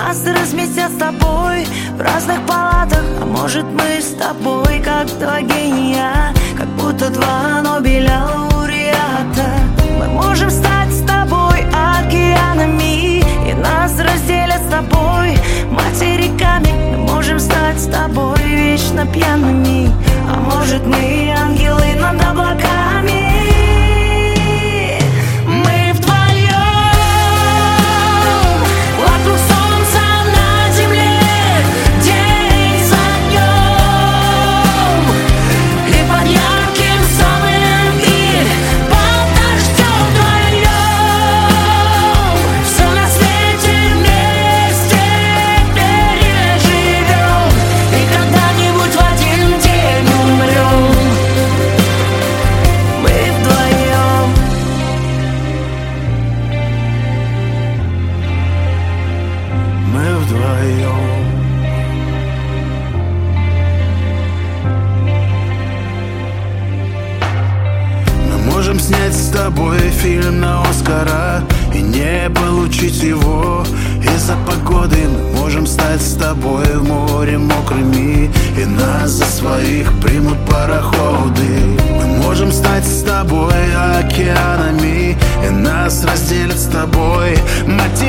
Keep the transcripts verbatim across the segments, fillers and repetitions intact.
нас разместят с тобой в разных палатах. А может, мы с тобой как два гения, как будто два Нобеля лауреата. Мы можем стать с тобой океанами, и нас разделят с тобой материками. Мы можем стать с тобой вечно пьяными, а может, мы ангелы над облаками. Снять с тобой фильм на Оскара и не получить его из-за погоды. Мы можем стать с тобой в море мокрыми, и нас за своих примут пароходы. Мы можем стать с тобой океанами, и нас разделят с тобой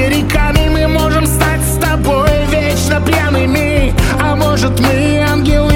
материками. Мы можем стать с тобой вечно пьяными, а может, мы ангелы